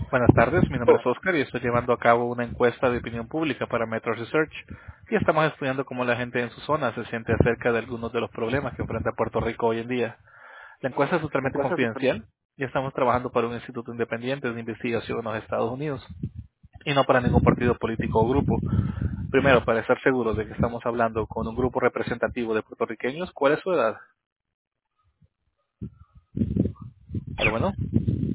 Buenas tardes, mi nombre es Oscar y estoy llevando a cabo una encuesta de opinión pública para Metro Research y estamos estudiando cómo la gente en su zona se siente acerca de algunos de los problemas que enfrenta Puerto Rico hoy en día. La encuesta es totalmente confidencial y estamos trabajando para un instituto independiente de investigación en los Estados Unidos y no para ningún partido político o grupo. Primero, para estar seguros de que estamos hablando con un grupo representativo de puertorriqueños, ¿cuál es su edad? Pero bueno.